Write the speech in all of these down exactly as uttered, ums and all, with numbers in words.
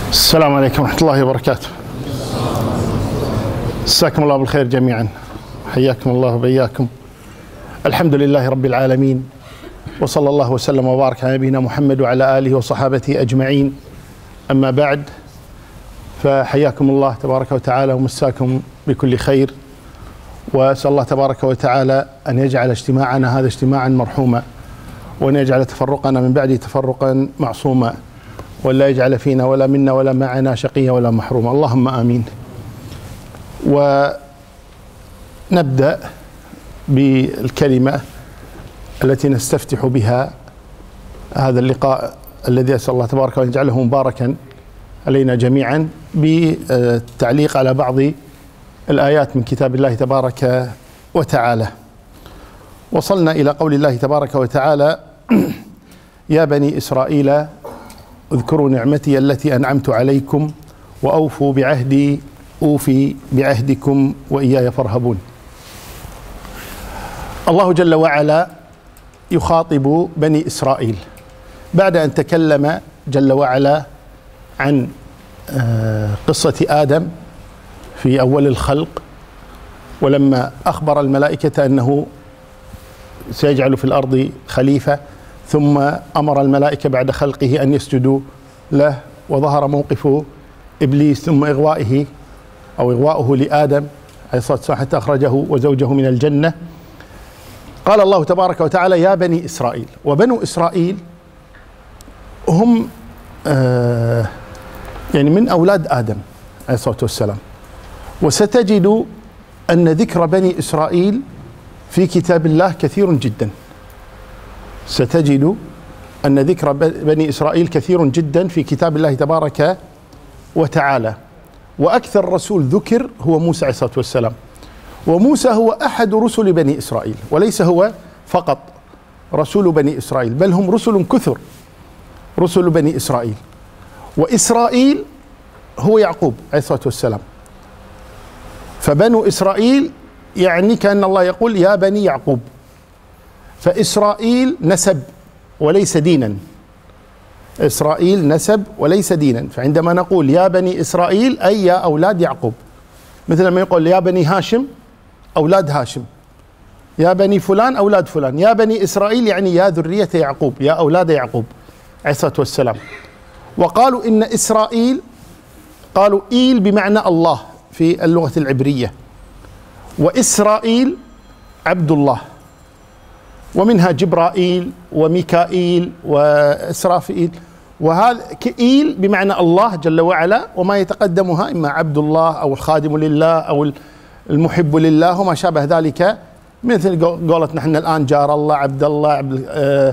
السلام عليكم ورحمة الله وبركاته. مساكم الله بالخير جميعا، حياكم الله وبياكم. الحمد لله رب العالمين، وصلى الله وسلم وبارك على نبينا محمد وعلى آله وصحابته أجمعين. أما بعد، فحياكم الله تبارك وتعالى ومساكم بكل خير، وأسأل الله تبارك وتعالى أن يجعل اجتماعنا هذا اجتماعا مرحوما، وأن يجعل تفرقنا من بعده تفرقا معصوما، ولا يجعل فينا ولا منا ولا معنا شقيا ولا محروما، اللهم آمين. ونبدأ بالكلمة التي نستفتح بها هذا اللقاء الذي أسأل الله تبارك وأن يجعله مباركا علينا جميعا، بالتعليق على بعض الآيات من كتاب الله تبارك وتعالى. وصلنا إلى قول الله تبارك وتعالى: يا بني إسرائيل اذكروا نعمتي التي أنعمت عليكم وأوفوا بعهدي أوفي بعهدكم وإياي فارهبون. الله جل وعلا يخاطب بني إسرائيل بعد أن تكلم جل وعلا عن قصة آدم في أول الخلق، ولما أخبر الملائكة أنه سيجعل في الأرض خليفة، ثم أمر الملائكة بعد خلقه أن يسجدوا له، وظهر موقف إبليس ثم إغوائه أو إغواؤه لآدم عليه الصلاة والسلام حتى أخرجه وزوجه من الجنة. قال الله تبارك وتعالى: يا بني إسرائيل. وبنو إسرائيل هم آه يعني من أولاد آدم عليه الصلاة والسلام، وستجد أن ذكر بني إسرائيل في كتاب الله كثير جدا. ستجد أن ذكر بني إسرائيل كثير جدا في كتاب الله تبارك وتعالى، وأكثر رسول ذكر هو موسى عليه الصلاة والسلام. وموسى هو أحد رسل بني إسرائيل، وليس هو فقط رسول بني إسرائيل، بل هم رسل كثر رسل بني إسرائيل. وإسرائيل هو يعقوب عليه الصلاة والسلام، فبنو إسرائيل يعني كأن الله يقول: يا بني يعقوب. فإسرائيل نسب وليس دينا، إسرائيل نسب وليس دينا. فعندما نقول يا بني إسرائيل أي يا أولاد يعقوب، مثل ما يقول يا بني هاشم أولاد هاشم، يا بني فلان أولاد فلان. يا بني إسرائيل يعني يا ذرية يعقوب، يا أولاد يعقوب عليه الصلاة والسلام. وقالوا إن إسرائيل، قالوا إيل بمعنى الله في اللغة العبرية، وإسرائيل عبد الله، ومنها جبرائيل وميكائيل وإسرافيل، وهذا كإيل بمعنى الله جل وعلا، وما يتقدمها إما عبد الله أو الخادم لله أو المحب لله وما شابه ذلك، مثل قولت نحن الآن جار الله، عبد الله، عبد آآ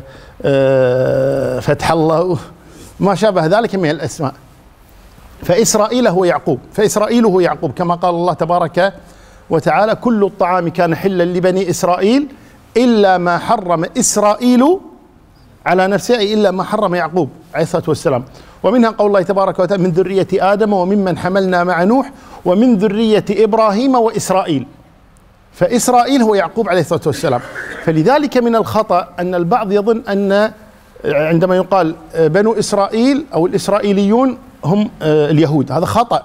آآ فتح الله، ما شابه ذلك من الأسماء. فإسرائيل هو يعقوب، فإسرائيل هو يعقوب، كما قال الله تبارك وتعالى: كل الطعام كان حلا لبني إسرائيل إلا ما حرم إسرائيل على نفسه، إلا ما حرم يعقوب عليه الصلاة والسلام. ومنها قول الله تبارك وتعالى: من ذرية آدم وممن حملنا مع نوح ومن ذرية إبراهيم وإسرائيل. فإسرائيل هو يعقوب عليه الصلاة والسلام. فلذلك من الخطأ أن البعض يظن أن عندما يقال بنو إسرائيل أو الإسرائيليون هم اليهود، هذا خطأ.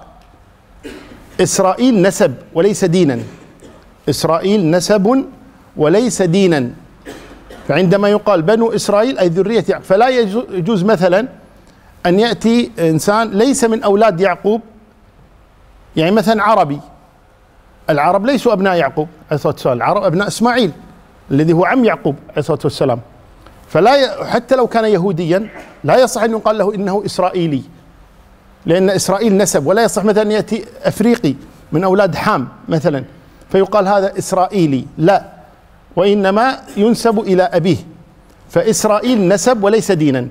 إسرائيل نسب وليس دينا، إسرائيل نسب وليس دينا. فعندما يقال بنو إسرائيل أي ذرية يعقوب، فلا يجوز مثلا أن يأتي إنسان ليس من أولاد يعقوب، يعني مثلا عربي، العرب ليسوا أبناء يعقوب عليه الصلاة والسلام، العرب أبناء إسماعيل الذي هو عم يعقوب عليه الصلاة والسلام. فلا ي... حتى لو كان يهوديا لا يصح أن يقال له إنه إسرائيلي، لأن إسرائيل نسب، ولا يصح مثلا يأتي أفريقي من أولاد حام مثلا فيقال هذا إسرائيلي، لا، وإنما ينسب إلى أبيه. فإسرائيل نسب وليس دينا.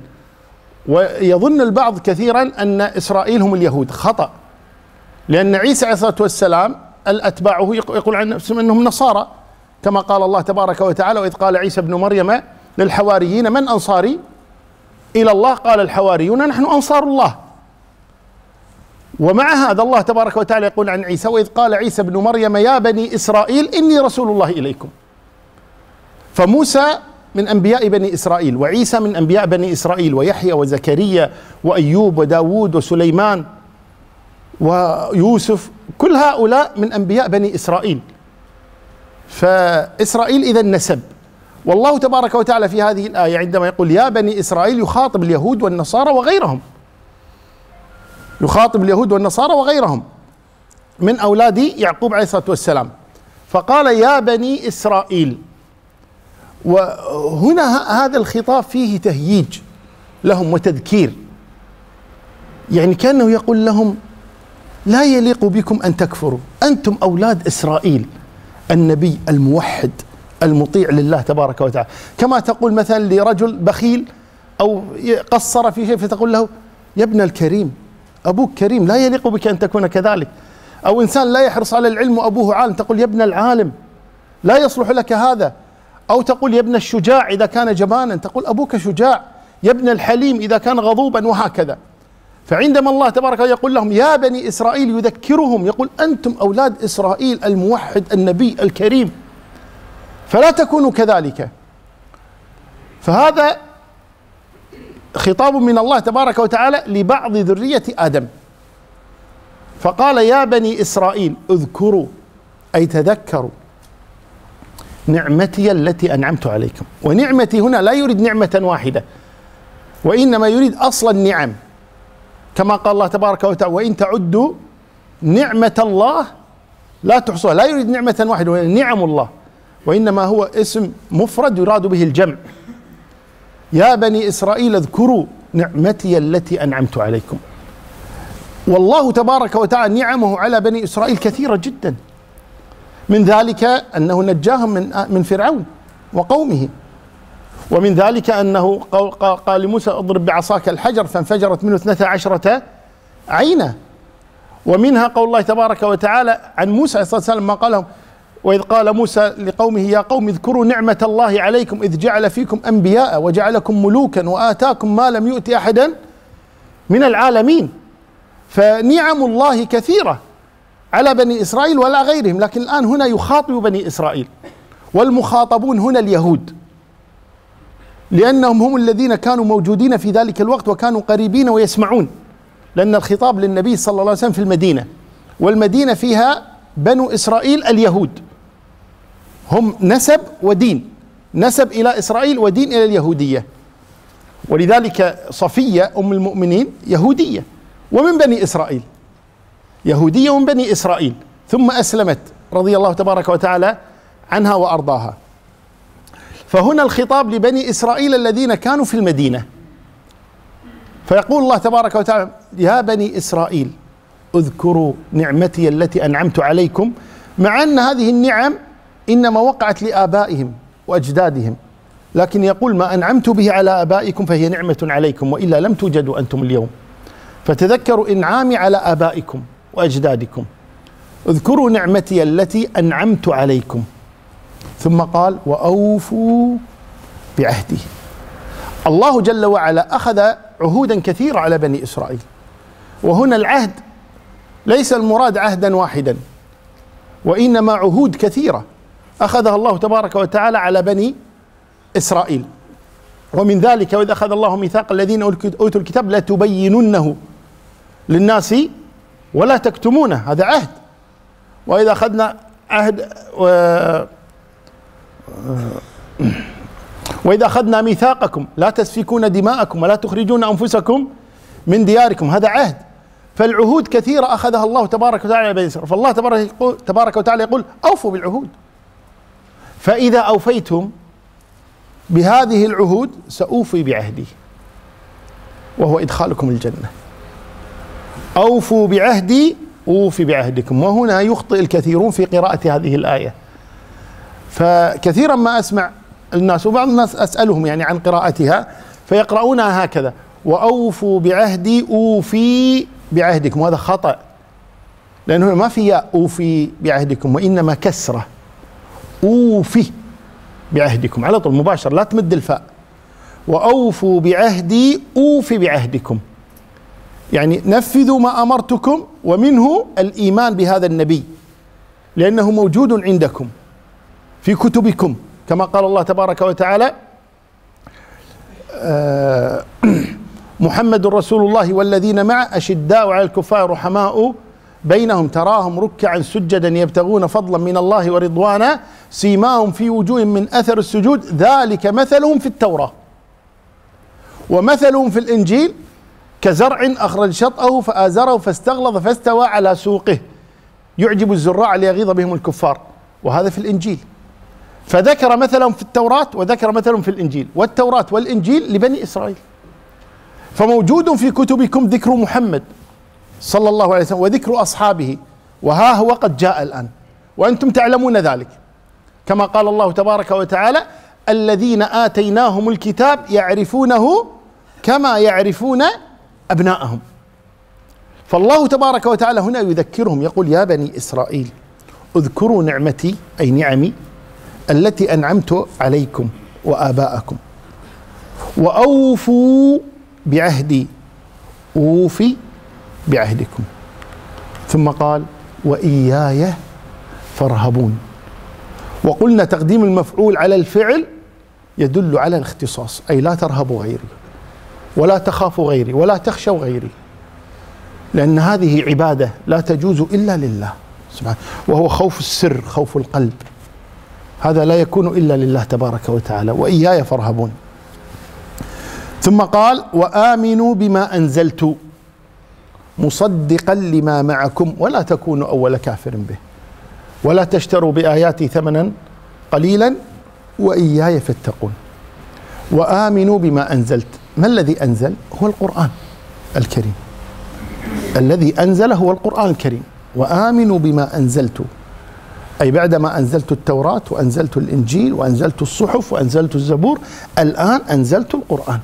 ويظن البعض كثيرا أن إسرائيل هم اليهود، خطأ، لأن عيسى عليه الصلاة والسلام الأتباعه يقول عن نفسهم أنهم نصارى، كما قال الله تبارك وتعالى: وإذ قال عيسى ابن مريم للحواريين من أنصاري إلى الله قال الحواريون نحن أنصار الله. ومع هذا الله تبارك وتعالى يقول عن عيسى: وإذ قال عيسى ابن مريم يا بني إسرائيل إني رسول الله إليكم. فموسى من أنبياء بني إسرائيل، وعيسى من أنبياء بني إسرائيل، ويحيى وزكريا وأيوب وداود وسليمان ويوسف، كل هؤلاء من أنبياء بني إسرائيل. فإسرائيل إذا نسب. والله تبارك وتعالى في هذه الآية عندما يقول يا بني إسرائيل يخاطب اليهود والنصارى وغيرهم، يخاطب اليهود والنصارى وغيرهم من أولاد يعقوب عليه الصلاة والسلام، فقال يا بني إسرائيل. وهنا هذا الخطاب فيه تهييج لهم وتذكير، يعني كأنه يقول لهم لا يليق بكم أن تكفروا، أنتم أولاد إسرائيل، النبي الموحد المطيع لله تبارك وتعالى. كما تقول مثلا لرجل بخيل أو قصر في شيء فتقول له يا ابن الكريم، أبوك كريم، لا يليق بك أن تكون كذلك. أو إنسان لا يحرص على العلم وأبوه عالم تقول يا ابن العالم، لا يصلح لك هذا. أو تقول يا ابن الشجاع إذا كان جبانا تقول أبوك شجاع، يا ابن الحليم إذا كان غضوبا، وهكذا. فعندما الله تبارك وتعالى يقول لهم يا بني إسرائيل يذكرهم، يقول أنتم أولاد إسرائيل الموحد النبي الكريم، فلا تكونوا كذلك. فهذا خطاب من الله تبارك وتعالى لبعض ذرية آدم، فقال يا بني إسرائيل اذكروا أي تذكروا نعمتي التي أنعمت عليكم. ونعمتي هنا لا يريد نعمة واحدة، وإنما يريد أصل النعم، كما قال الله تبارك وتعالى وإن تعدوا نعمة الله لا تحصوها. لا يريد نعمة واحدة وهي نعم الله، وإنما هو اسم مفرد يراد به الجمع. يا بني إسرائيل اذكروا نعمتي التي أنعمت عليكم. والله تبارك وتعالى نعمه على بني إسرائيل كثيرة جدا، من ذلك أنه نجاهم من من فرعون وقومه، ومن ذلك أنه قال لموسى اضرب بعصاك الحجر فانفجرت منه اثنتا عشرة عينا. ومنها قول الله تبارك وتعالى عن موسى عليه الصلاة والسلام ما قال لهم وإذ قال موسى لقومه يا قوم اذكروا نعمة الله عليكم إذ جعل فيكم أنبياء وجعلكم ملوكا وآتاكم ما لم يؤت أحدا من العالمين. فنعم الله كثيرة على بني إسرائيل ولا غيرهم، لكن الآن هنا يخاطب بني إسرائيل، والمخاطبون هنا اليهود، لأنهم هم الذين كانوا موجودين في ذلك الوقت وكانوا قريبين ويسمعون، لأن الخطاب للنبي صلى الله عليه وسلم في المدينة، والمدينة فيها بنو إسرائيل اليهود، هم نسب ودين، نسب إلى إسرائيل ودين إلى اليهودية. ولذلك صفية أم المؤمنين يهودية ومن بني إسرائيل، يهودية ومن بني إسرائيل، ثم أسلمت رضي الله تبارك وتعالى عنها وأرضاها. فهنا الخطاب لبني إسرائيل الذين كانوا في المدينة، فيقول الله تبارك وتعالى يا بني إسرائيل اذكروا نعمتي التي أنعمت عليكم، مع أن هذه النعم إنما وقعت لآبائهم وأجدادهم، لكن يقول ما أنعمت به على آبائكم فهي نعمة عليكم وإلا لم توجدوا أنتم اليوم، فتذكروا إنعامي على آبائكم وأجدادكم. اذكروا نعمتي التي أنعمت عليكم، ثم قال وأوفوا بعهدي. الله جل وعلا أخذ عهودا كثيرة على بني إسرائيل، وهنا العهد ليس المراد عهدا واحدا، وإنما عهود كثيرة أخذها الله تبارك وتعالى على بني إسرائيل. ومن ذلك وإذا أخذ الله ميثاق الذين أوتوا الكتاب لا تبيننه للناس ولا تكتمونه، هذا عهد. وإذا أخذنا عهد و... وإذا أخذنا ميثاقكم لا تسفكون دماءكم ولا تخرجون أنفسكم من دياركم، هذا عهد. فالعهود كثيرة أخذها الله تبارك وتعالى على بني إسرائيل، فالله تبارك, تبارك وتعالى يقول أوفوا بالعهود، فإذا أوفيتم بهذه العهود سأوفي بعهدي وهو إدخالكم الجنة. أوفوا بعهدي أوفي بعهدكم. وهنا يخطئ الكثيرون في قراءة هذه الآية، فكثيرا ما أسمع الناس وبعض الناس أسألهم يعني عن قراءتها فيقرؤونها هكذا وأوفوا بعهدي أوفي بعهدكم، وهذا خطأ، لأنه ما في أوفي بعهدكم وإنما كسرة، أوفي بعهدكم على طول مباشر، لا تمد الفاء. وأوفوا بعهدي أوفي بعهدكم، يعني نفذوا ما أمرتكم، ومنه الإيمان بهذا النبي لأنه موجود عندكم في كتبكم، كما قال الله تبارك وتعالى محمد رسول الله والذين معه أشداء على الكفار رحماء بينهم تراهم ركعا سجدا يبتغون فضلا من الله ورضوانا سيماهم في وجوههم من أثر السجود ذلك مثلهم في التوراة ومثلهم في الإنجيل كزرع أخرج شطأه فآزره فاستغلظ فاستوى على سوقه يعجب الزراع ليغيظ بهم الكفار، وهذا في الإنجيل. فذكر مثلهم في التوراة وذكر مثلهم في الإنجيل، والتوراة والإنجيل لبني إسرائيل. فموجود في كتبكم ذكر محمد صلى الله عليه وسلم وذكر أصحابه، وها هو قد جاء الآن وأنتم تعلمون ذلك، كما قال الله تبارك وتعالى الذين آتيناهم الكتاب يعرفونه كما يعرفون أبناءهم. فالله تبارك وتعالى هنا يذكرهم يقول يا بني إسرائيل اذكروا نعمتي أي نعمي التي أنعمت عليكم وآباءكم وأوفوا بعهدي أوفي بعهدكم. ثم قال وإياي فارهبون. وقلنا تقديم المفعول على الفعل يدل على الاختصاص، أي لا ترهبوا غيري ولا تخافوا غيري ولا تخشوا غيري، لأن هذه عبادة لا تجوز إلا لله سبحانه، وهو خوف السر خوف القلب، هذا لا يكون إلا لله تبارك وتعالى. وإياي فارهبون. ثم قال وآمنوا بما أنزلت مصدقا لما معكم ولا تكونوا أول كافر به ولا تشتروا بآياتي ثمنا قليلا وإياي فاتقون. وآمنوا بما أنزلت، ما الذي أنزل؟ هو القرآن الكريم، الذي أنزل هو القرآن الكريم. وآمنوا بما أنزلت أي بعدما أنزلت التوراة وأنزلت الإنجيل وأنزلت الصحف وأنزلت الزبور، الآن أنزلت القرآن.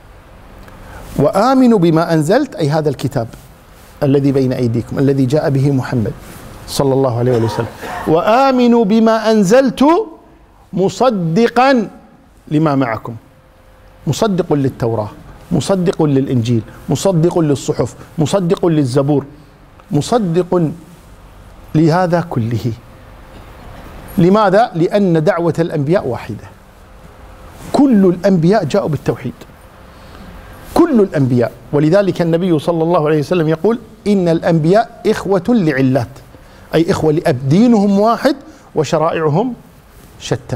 وآمنوا بما أنزلت أي هذا الكتاب الذي بين أيديكم الذي جاء به محمد صلى الله عليه وسلم. وآمنوا بما أنزلت مصدقا لما معكم، مصدق للتوراة مصدق للإنجيل مصدق للصحف مصدق للزبور مصدق لهذا كله. لماذا؟ لأن دعوة الأنبياء واحدة، كل الأنبياء جاءوا بالتوحيد كل الأنبياء. ولذلك النبي صلى الله عليه وسلم يقول إن الأنبياء إخوة لعلات، أي إخوة لأب، دينهم واحد وشرائعهم شتى،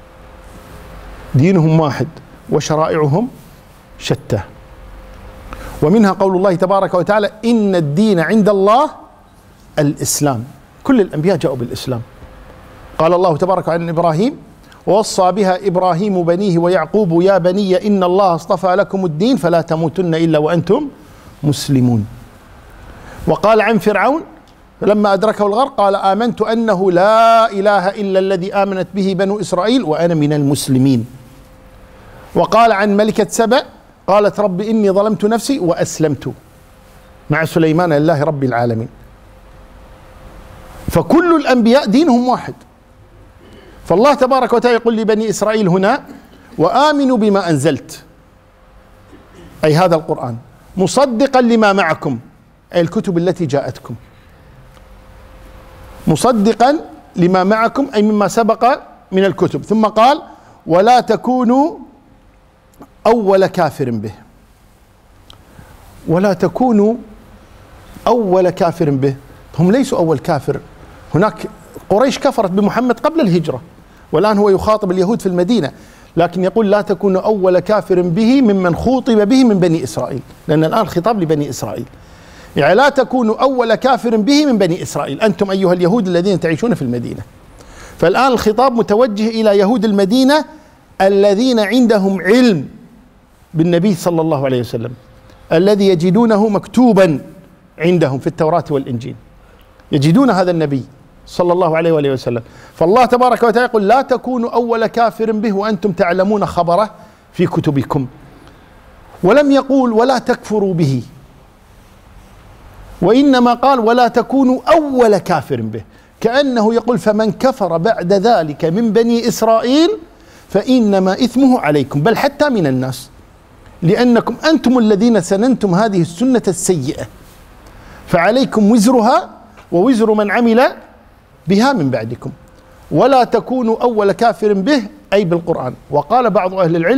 دينهم واحد وشرائعهم شتى. ومنها قول الله تبارك وتعالى إن الدين عند الله الإسلام، كل الأنبياء جاءوا بالإسلام. قال الله تبارك عن إبراهيم ووصى بها إبراهيم بنيه ويعقوب يا بني إن الله اصطفى لكم الدين فلا تموتن إلا وأنتم مسلمون. وقال عن فرعون لما أدركه الغرق قال آمنت أنه لا إله إلا الذي آمنت به بنو إسرائيل وأنا من المسلمين. وقال عن ملكة سبأ قالت رب إني ظلمت نفسي وأسلمت مع سليمان لله رب العالمين. فكل الأنبياء دينهم واحد. فالله تبارك وتعالى يقول لبني إسرائيل هنا وآمنوا بما أنزلت أي هذا القرآن مصدقا لما معكم أي الكتب التي جاءتكم، مصدقا لما معكم أي مما سبق من الكتب. ثم قال ولا تكونوا أول كافر به، ولا تكونوا أول كافر به. هم ليسوا أول كافر، هناك قريش كفرت بمحمد قبل الهجرة والآن هو يخاطب اليهود في المدينة، لكن يقول لا تكونوا أول كافر به ممن خوطب به من بني إسرائيل، لأن الآن الخطاب لبني إسرائيل، يعني لا تكونوا أول كافر به من بني إسرائيل أنتم أيها اليهود الذين تعيشون في المدينة. فالآن الخطاب متوجه إلى يهود المدينة الذين عندهم علم بالنبي صلى الله عليه وسلم الذي يجدونه مكتوبا عندهم في التوراة والإنجيل، يجدون هذا النبي صلى الله عليه وآله وسلم. فالله تبارك وتعالى يقول لا تكونوا أول كافر به وأنتم تعلمون خبره في كتبكم. ولم يقول ولا تكفروا به، وإنما قال ولا تكونوا أول كافر به، كأنه يقول فمن كفر بعد ذلك من بني إسرائيل فإنما إثمه عليكم، بل حتى من الناس، لأنكم أنتم الذين سننتم هذه السنة السيئة، فعليكم وزرها ووزر من عمل بها من بعدكم. ولا تكونوا أول كافر به أي بالقرآن. وقال بعض أهل العلم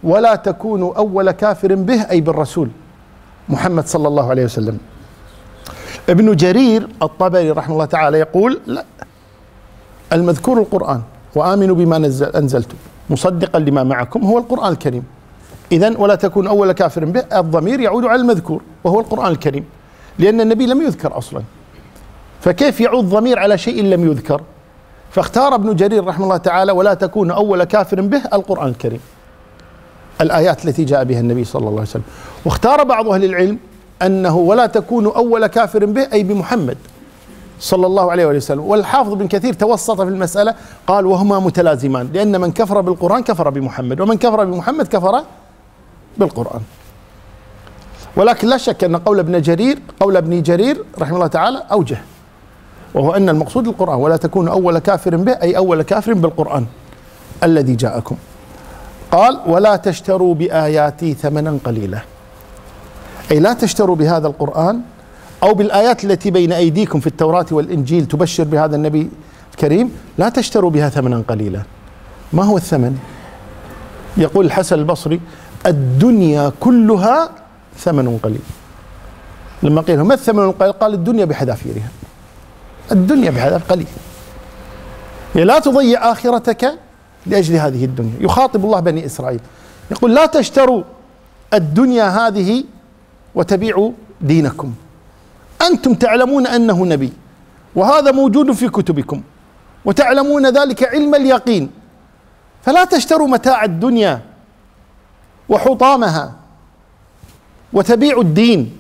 ولا تكونوا أول كافر به، أي بالرسول محمد صلى الله عليه وسلم. ابن جرير الطبري رحمه الله تعالى يقول لا، المذكور القرآن، وآمنوا بما نزل أنزلت مصدقا لما معكم هو القرآن الكريم. إذن ولا تكون أول كافر به الضمير يعود على المذكور وهو القرآن الكريم، لأن النبي لم يذكر أصلا، فكيف يعود ضمير على شيء لم يذكر؟ فاختار ابن جرير رحمه الله تعالى ولا تكون أول كافر به القرآن الكريم، الآيات التي جاء بها النبي صلى الله عليه وسلم. واختار بعض أهل العلم أنه ولا تكون أول كافر به أي بمحمد صلى الله عليه وسلم. والحافظ بن كثير توسط في المسألة، قال وهما متلازمان، لأن من كفر بالقرآن كفر بمحمد، ومن كفر بمحمد كفر بالقرآن. ولكن لا شك أن قول ابن جرير قول ابن جرير رحمه الله تعالى أوجه، وهو أن المقصود القرآن، ولا تكون أول كافر به أي أول كافر بالقرآن الذي جاءكم. قال ولا تشتروا بآياتي ثمنا قليلا، أي لا تشتروا بهذا القرآن أو بالآيات التي بين أيديكم في التوراة والإنجيل تبشر بهذا النبي الكريم، لا تشتروا بها ثمنا قليلا. ما هو الثمن؟ يقول الحسن البصري الدنيا كلها ثمن قليل. لما قيل ما الثمن القليل؟ قال الدنيا بحذافيرها، الدنيا بحذافيرها قليل، يعني لا تضيع آخرتك لأجل هذه الدنيا. يخاطب الله بني إسرائيل يقول لا تشتروا الدنيا هذه وتبيعوا دينكم، أنتم تعلمون أنه نبي وهذا موجود في كتبكم وتعلمون ذلك علم اليقين، فلا تشتروا متاع الدنيا وحطامها وتبيعوا الدين.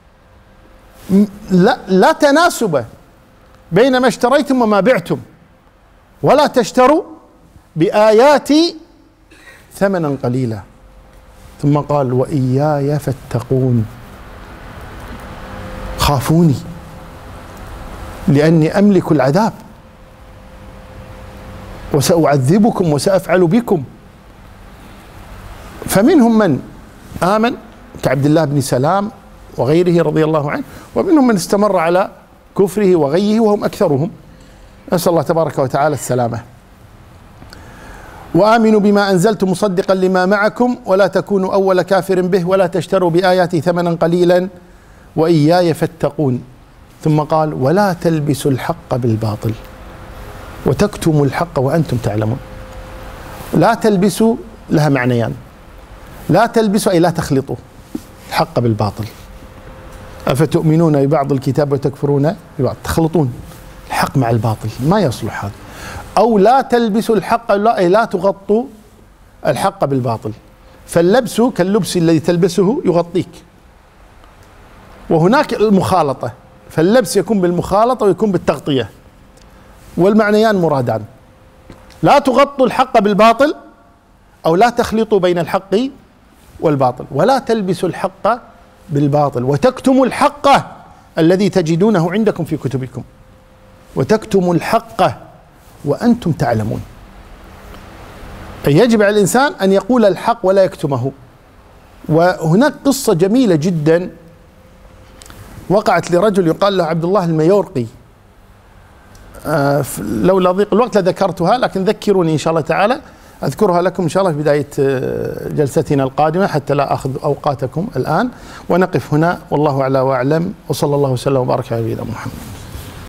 لا, لا تناسب بين ما اشتريتم وما بعتم. ولا تشتروا بآياتي ثمنا قليلا. ثم قال وإياي فاتقون، خافوني لأني أملك العذاب وسأعذبكم وسأفعل بكم. فمنهم من آمن كعبد الله بن سلام وغيره رضي الله عنه، ومنهم من استمر على كفره وغيه وهم أكثرهم، نسأل الله تبارك وتعالى السلامة. وآمنوا بما أنزلت مصدقا لما معكم ولا تكونوا أول كافر به ولا تشتروا بآياتي ثمنا قليلا وإياي فاتقون. ثم قال ولا تلبسوا الحق بالباطل وتكتموا الحق وأنتم تعلمون. لا تلبسوا لها معنيان، لا تلبسوا أي لا تخلطوا الحق بالباطل، أفتؤمنون ببعض الكتاب وتكفرون ببعض، تخلطون الحق مع الباطل، ما يصلح هذا. أو لا تلبسوا الحق، لا أي لا تغطوا الحق بالباطل، فاللبس كاللبس الذي تلبسه يغطيك، وهناك المخالطة، فاللبس يكون بالمخالطة ويكون بالتغطية، والمعنيان مرادان. لا تغطوا الحق بالباطل أو لا تخلطوا بين الحق والباطل. ولا تلبسوا الحق بالباطل وتكتموا الحق الذي تجدونه عندكم في كتبكم، وتكتموا الحق وأنتم تعلمون. يجب على الإنسان أن يقول الحق ولا يكتمه. وهناك قصة جميلة جدا وقعت لرجل يقال له عبد الله الميورقي، آه لولا ضيق الوقت لذكرتها، لكن ذكروني إن شاء الله تعالى أذكرها لكم إن شاء الله في بداية جلستنا القادمة حتى لا أخذ أوقاتكم الآن. ونقف هنا والله أعلى وأعلم، وصلى الله وسلم وبارك على نبينا محمد.